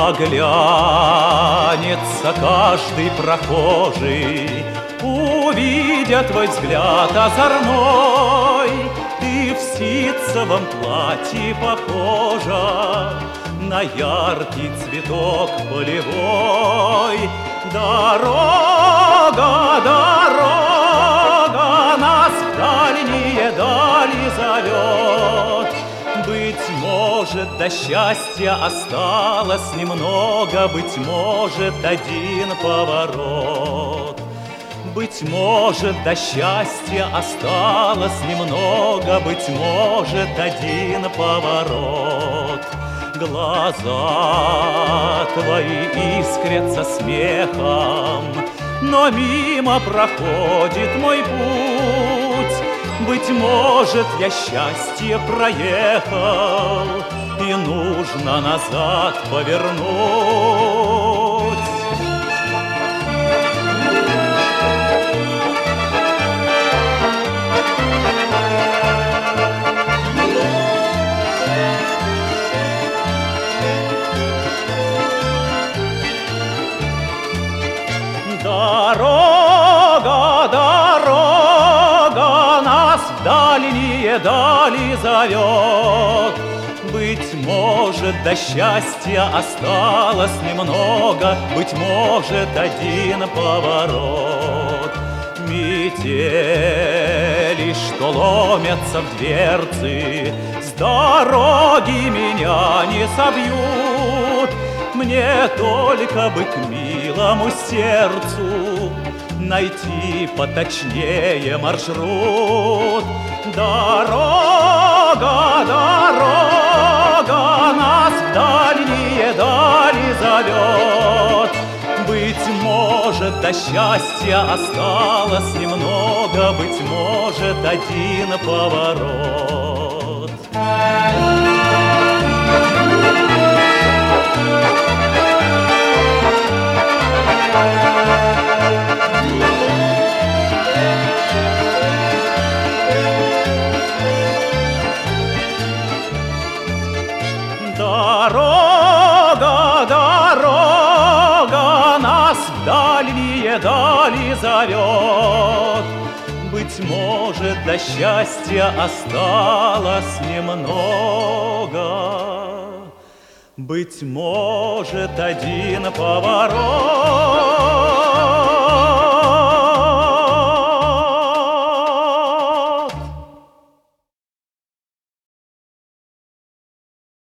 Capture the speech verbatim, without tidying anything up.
оглянется каждый прохожий, увидя твой взгляд озорной. Ты в ситцевом платье похожа на яркий цветок полевой. Дорога, дорога нас в дальние дали зовет. Быть может, до счастья осталось немного, быть может, один поворот. Быть может, до счастья осталось немного, быть может, один поворот. Глаза твои искрятся смехом, но мимо проходит мой путь. Быть может, я счастье проехал, и нужно назад повернуть. Дорога, дорога нас в дальние дали зовет. Быть может, до счастья осталось немного, быть может, один поворот. Метели, что ломятся в дверцы, с дороги меня не собьют. Мне только бы к милому сердцу найти поточнее маршрут. Дорога, дорога нас в дальние дали зовет. Быть может, до счастья осталось немного, быть может, один поворот. Дорога, дорога нас в дальние дали зовет. Быть может, до счастья осталось немного, быть может, один поворот.